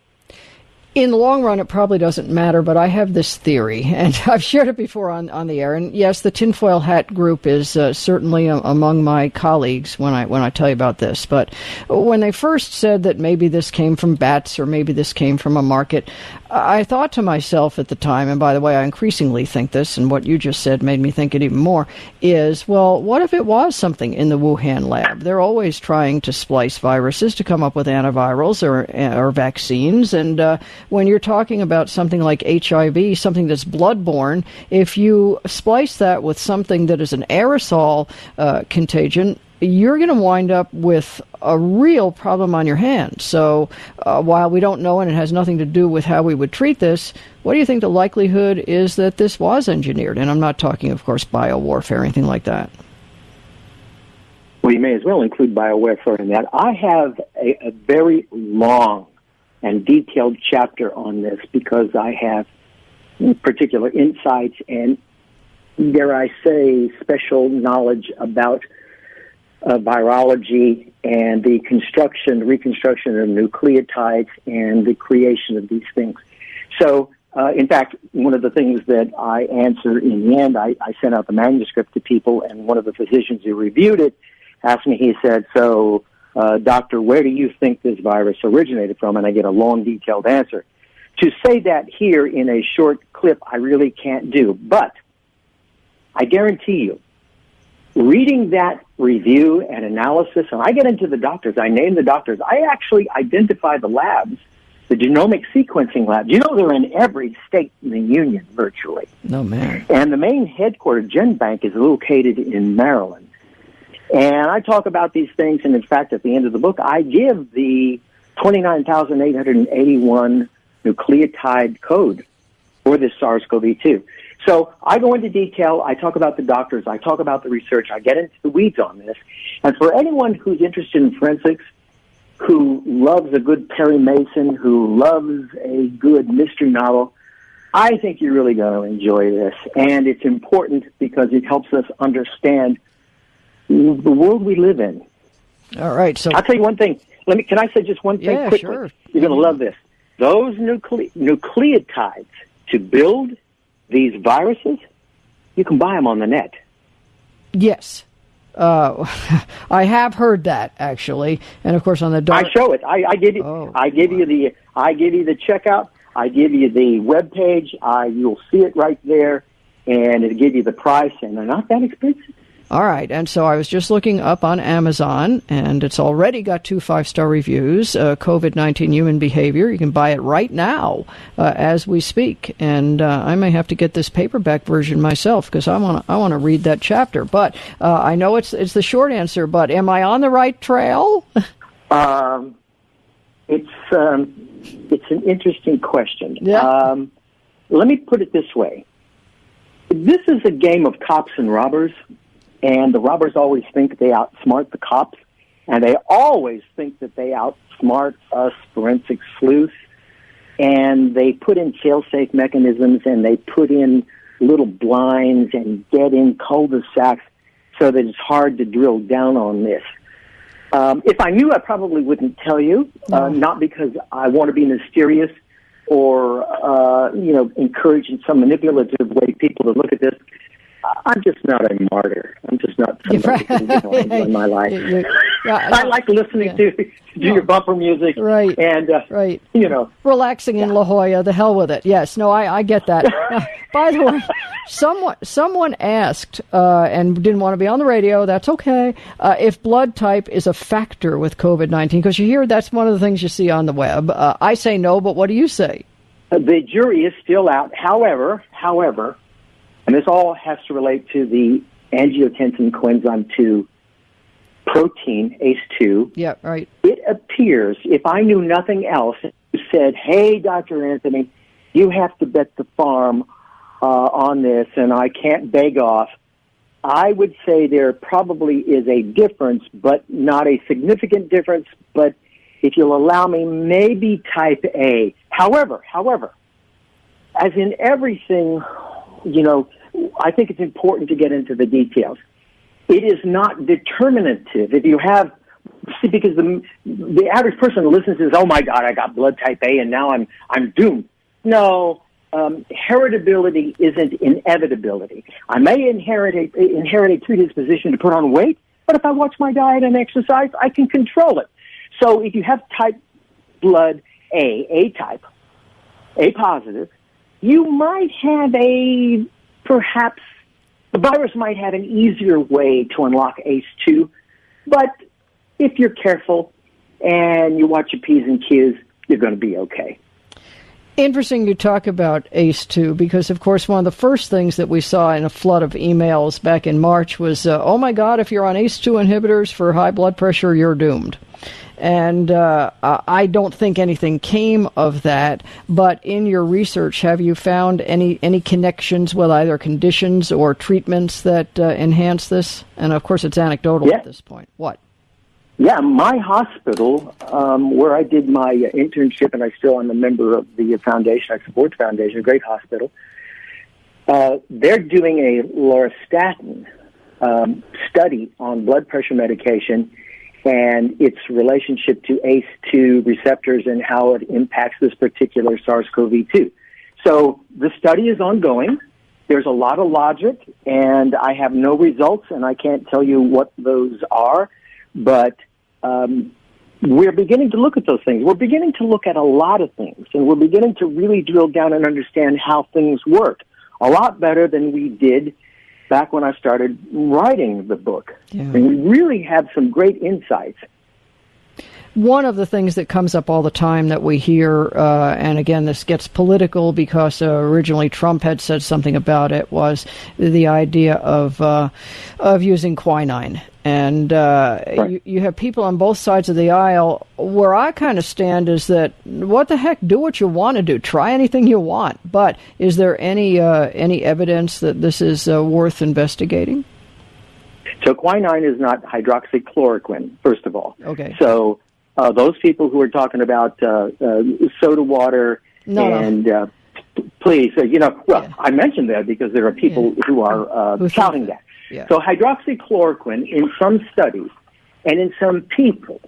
In the long run, it probably doesn't matter, but I have this theory, and I've shared it before on the air. And yes, the tinfoil hat group is certainly among my colleagues when I tell you about this. But when they first said that maybe this came from bats or maybe this came from a market, I thought to myself at the time, and by the way, I increasingly think this, and what you just said made me think it even more, is, well, what if it was something in the Wuhan lab? They're always trying to splice viruses to come up with antivirals or vaccines, and when you're talking about something like HIV, something that's bloodborne, if you splice that with something that is an aerosol contagion, you're going to wind up with a real problem on your hands. So while we don't know and it has nothing to do with how we would treat this, what do you think the likelihood is that this was engineered? And I'm not talking, of course, biowarfare or anything like that. Well, you may as well include biowarfare in that. I have a very long and detailed chapter on this because I have particular insights and, dare I say, special knowledge about virology and the reconstruction of nucleotides and the creation of these things. So, in fact, one of the things that I answer in the end, I sent out the manuscript to people, and one of the physicians who reviewed it asked me, he said, so, doctor, where do you think this virus originated from? And I get a long, detailed answer. To say that here in a short clip, I really can't do. But I guarantee you, reading that review and analysis, and I get into the doctors, I name the doctors, I actually identify the labs, the genomic sequencing labs. They're in every state in the union, virtually. No, man. And the main headquarters, GenBank, is located in Maryland. And I talk about these things, and in fact, at the end of the book, I give the 29,881 nucleotide code for this SARS-CoV-2. So I go into detail, I talk about the doctors, I talk about the research, I get into the weeds on this. And for anyone who's interested in forensics, who loves a good Perry Mason, who loves a good mystery novel, I think you're really going to enjoy this. And it's important because it helps us understand the world we live in. All right. So I'll tell you one thing. Can I say just one thing quickly? Sure. You're going to love this. Those nucleotides to build these viruses, you can buy them on the net. Yes. I have heard that, actually. And of course on the dark. I show it. I give you the checkout. I give you the web page. You'll see it right there, and it'll give you the price, and they're not that expensive. All right, and so I was just looking up on Amazon, and it's already got 2 5-star reviews, COVID-19 Human Behavior. You can buy it right now as we speak, and I may have to get this paperback version myself because I want to read that chapter. But I know it's the short answer, but am I on the right trail? It's an interesting question. Yeah. Let me put it this way. This is a game of cops and robbers. And the robbers always think they outsmart the cops, and they always think that they outsmart us forensic sleuths. And they put in fail-safe mechanisms, and they put in little blinds and get in cul-de-sacs so that it's hard to drill down on this. If I knew, I probably wouldn't tell you, not because I want to be mysterious or, encourage in some manipulative way people to look at this. I'm just not a martyr. I'm just not somebody who enjoy my life. I like listening to your bumper music. Right. And, right. Relaxing in La Jolla, the hell with it. Yes, no, I get that. Now, by the way, someone asked, and didn't want to be on the radio, that's okay, if blood type is a factor with COVID-19, because you hear that's one of the things you see on the web. I say no, but what do you say? The jury is still out. However, and this all has to relate to the angiotensin coenzyme 2 protein, ACE2. Yeah, right. It appears, if I knew nothing else, you said, hey, Dr. Anthony, you have to bet the farm on this, and I can't beg off, I would say there probably is a difference, but not a significant difference, but if you'll allow me, maybe type A. However, as in everything, I think it's important to get into the details. It is not determinative. If you have, because the average person who listens says, "Oh my God, I got blood type A, and now I'm doomed." No, heritability isn't inevitability. I may inherit a predisposition to put on weight, but if I watch my diet and exercise, I can control it. So if you have type blood A type, A positive, you might have perhaps the virus might have an easier way to unlock ACE2, but if you're careful and you watch your P's and Q's, you're going to be okay. Interesting you talk about ACE2 because, of course, one of the first things that we saw in a flood of emails back in March was, oh, my God, if you're on ACE2 inhibitors for high blood pressure, you're doomed. And I don't think anything came of that. But in your research, have you found any connections with either conditions or treatments that enhance this? And, of course, it's anecdotal at this point. What? Yeah, my hospital, where I did my internship, and I still am a member of the foundation, I support the foundation, a great hospital, they're doing a lorastatin study on blood pressure medication and its relationship to ACE2 receptors and how it impacts this particular SARS-CoV-2. So the study is ongoing. There's a lot of logic, and I have no results, and I can't tell you what those are, but we're beginning to look at those things. We're beginning to look at a lot of things, and we're beginning to really drill down and understand how things work a lot better than we did back when I started writing the book. Yeah. And we really have some great insights. One of the things that comes up all the time that we hear, and again, this gets political because originally Trump had said something about it, was the idea of using quinine. And right. you have people on both sides of the aisle. Where I kind of stand is that, what the heck, do what you want to do. Try anything you want. But is there any evidence that this is worth investigating? So quinine is not hydroxychloroquine, first of all. Okay. So those people who are talking about soda water please, I mentioned that because there are people who are touting that. Yeah. So hydroxychloroquine, in some studies and in some people,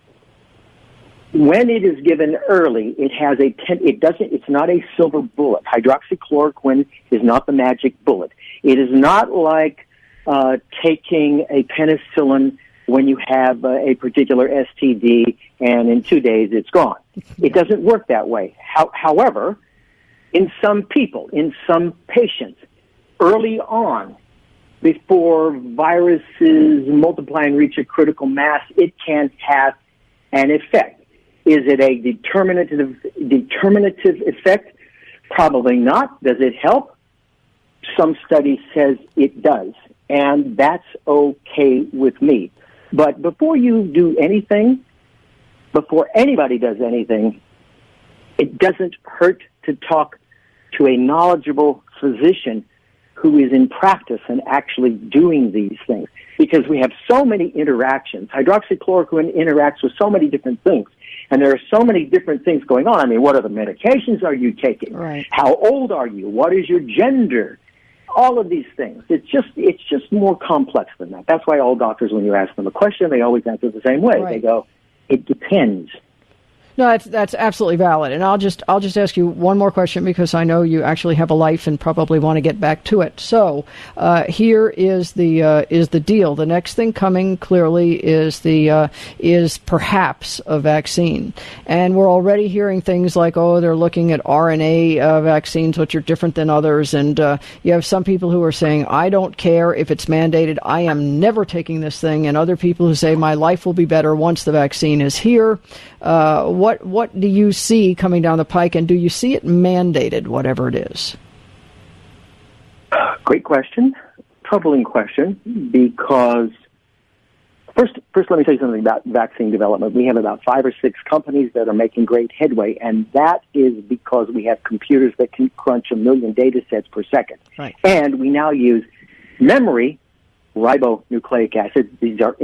when it is given early, it has it's not a silver bullet. Hydroxychloroquine is not the magic bullet. It is not like taking a penicillin when you have a particular STD and in 2 days it's gone. It doesn't work that way. However, in some people, in some patients, early on, before viruses multiply and reach a critical mass, it can have an effect. Is it a determinative effect? Probably not. Does it help? Some study says it does, and that's okay with me. But before you do anything, before anybody does anything, it doesn't hurt to talk to a knowledgeable physician who is in practice and actually doing these things, because we have so many interactions. Hydroxychloroquine interacts with so many different things, and there are so many different things going on. I mean, what are the medications are you taking? Right. How old are you? What is your gender? All of these things. It's just more complex than that. That's why all doctors, when you ask them a question, they always answer the same way. Right. They go, it depends. No, that's absolutely valid. And I'll just ask you one more question, because I know you actually have a life and probably want to get back to it. So here is the deal. The next thing coming clearly is perhaps a vaccine, and we're already hearing things like, oh, they're looking at RNA vaccines, which are different than others, and you have some people who are saying, I don't care if it's mandated, I am never taking this thing, and other people who say my life will be better once the vaccine is here. What what do you see coming down the pike, and do you see it mandated, whatever it is? Great question. Troubling question, because first let me tell you something about vaccine development. We have about 5 or 6 companies that are making great headway, and that is because we have computers that can crunch 1 million data sets per second. Right. And we now use memory, ribonucleic acid. These are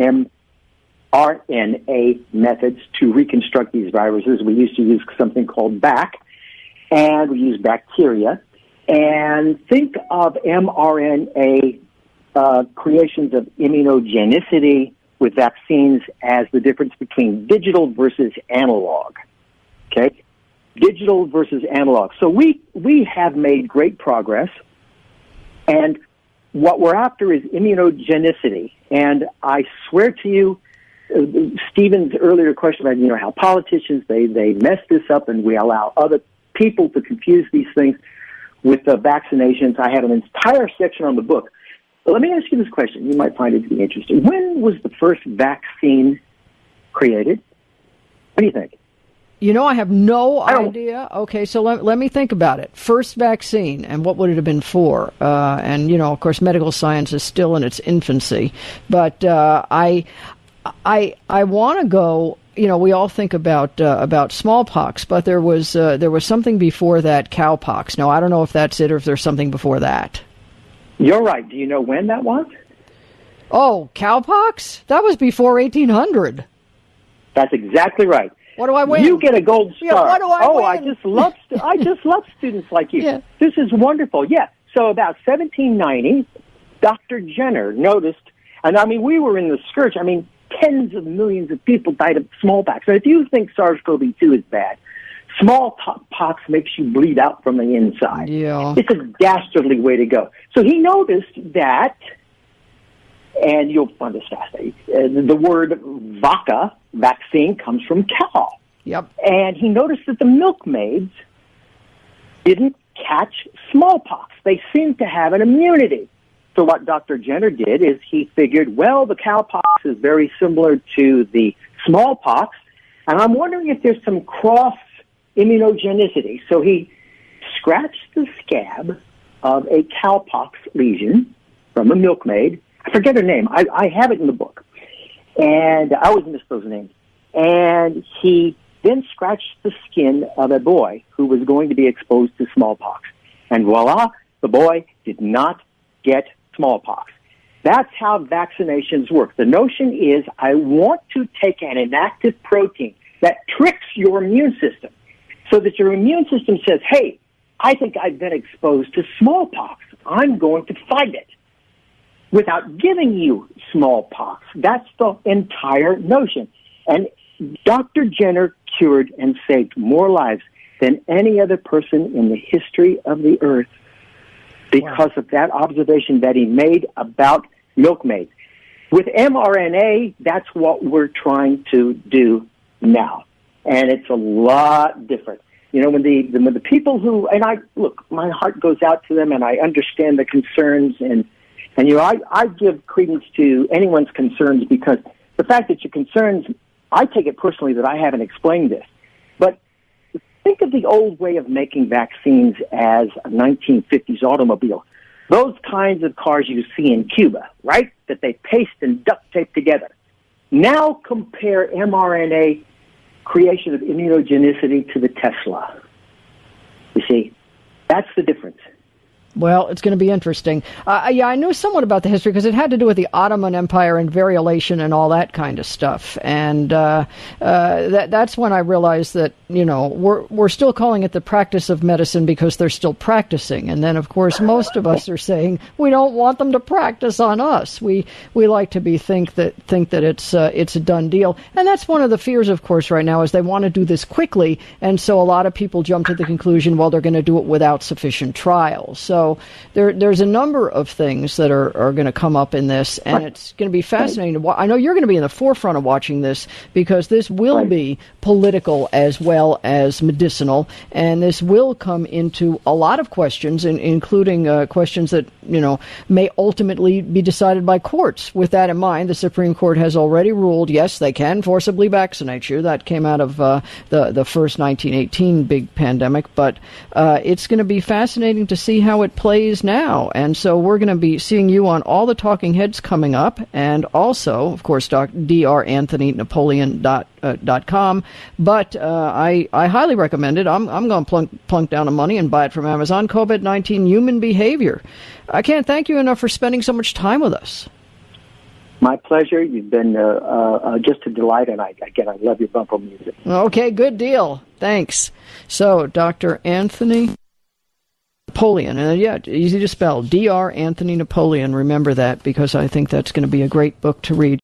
mRNA methods to reconstruct these viruses. We used to use something called BAC, and we use bacteria. And think of mRNA creations of immunogenicity with vaccines as the difference between digital versus analog. Okay? Digital versus analog. So we have made great progress, and what we're after is immunogenicity. And I swear to you, Stephen's earlier question about, how politicians, they mess this up and we allow other people to confuse these things with the vaccinations. I have an entire section on the book. But let me ask you this question. You might find it to be interesting. When was the first vaccine created? What do you think? I have no idea. Okay, so let me think about it. First vaccine, and what would it have been for? And, of course, medical science is still in its infancy. But I want to go. We all think about smallpox, but there was something before that, cowpox. Now, I don't know if that's it or if there's something before that. You're right. Do you know when that was? Oh, cowpox? That was before 1800. That's exactly right. What do I win? You get a gold star. Yeah, what do I win? I just love students like you. Yeah. This is wonderful. Yeah. So about 1790, Dr. Jenner noticed, and we were in the scourge. Tens of millions of people died of smallpox. And if you think SARS-CoV-2 is bad, smallpox makes you bleed out from the inside. Yeah. It's a dastardly way to go. So he noticed that, and you'll find this fascinating, the word vaca, vaccine, comes from cow. Yep. And he noticed that the milkmaids didn't catch smallpox. They seemed to have an immunity. So what Dr. Jenner did is he figured, well, the cowpox is very similar to the smallpox, and I'm wondering if there's some cross immunogenicity. So he scratched the scab of a cowpox lesion from a milkmaid. I forget her name. I have it in the book. And I always miss those names. And he then scratched the skin of a boy who was going to be exposed to smallpox. And voila, the boy did not get smallpox. That's how vaccinations work. The notion is I want to take an inactive protein that tricks your immune system so that your immune system says, hey, I think I've been exposed to smallpox. I'm going to fight it without giving you smallpox. That's the entire notion. And Dr. Jenner cured and saved more lives than any other person in the history of the earth because of that observation that he made about milkmaids. With mRNA, that's what we're trying to do now. And it's a lot different. When the people who, and my heart goes out to them and I understand the concerns and I give credence to anyone's concerns because the fact that your concerns, I take it personally that I haven't explained this. But think of the old way of making vaccines as a 1950s automobile. Those kinds of cars you see in Cuba, right, that they paste and duct tape together. Now compare mRNA creation of immunogenicity to the Tesla. You see, that's the difference. Well, it's going to be interesting. I knew somewhat about the history because it had to do with the Ottoman Empire and variolation and all that kind of stuff. And that's when I realized that, we're still calling it the practice of medicine because they're still practicing. And then, of course, most of us are saying we don't want them to practice on us. We like to think that it's a done deal. And that's one of the fears, of course, right now is they want to do this quickly. And so a lot of people jump to the conclusion, well, they're going to do it without sufficient trials. So So there's a number of things that are going to come up in this, and it's going to be fascinating to watch. I know you're going to be in the forefront of watching this, because this will be political as well as medicinal, and this will come into a lot of questions, including questions that may ultimately be decided by courts. With that in mind, the Supreme Court has already ruled, yes, they can forcibly vaccinate you. That came out of the first 1918 big pandemic, but it's going to be fascinating to see how it plays now. And so we're going to be seeing you on all the talking heads coming up, and also, of course, dranthonynapoleon.com. But I highly recommend it. I'm going to plunk down the money and buy it from Amazon. COVID-19 Human Behavior. I can't thank you enough for spending so much time with us. My pleasure. You've been just a delight, and I love your bumper music. Okay, good deal. Thanks. So, Dr. Anthony Napoleon, easy to spell, Dr. Anthony Napoleon. Remember that, because I think that's going to be a great book to read.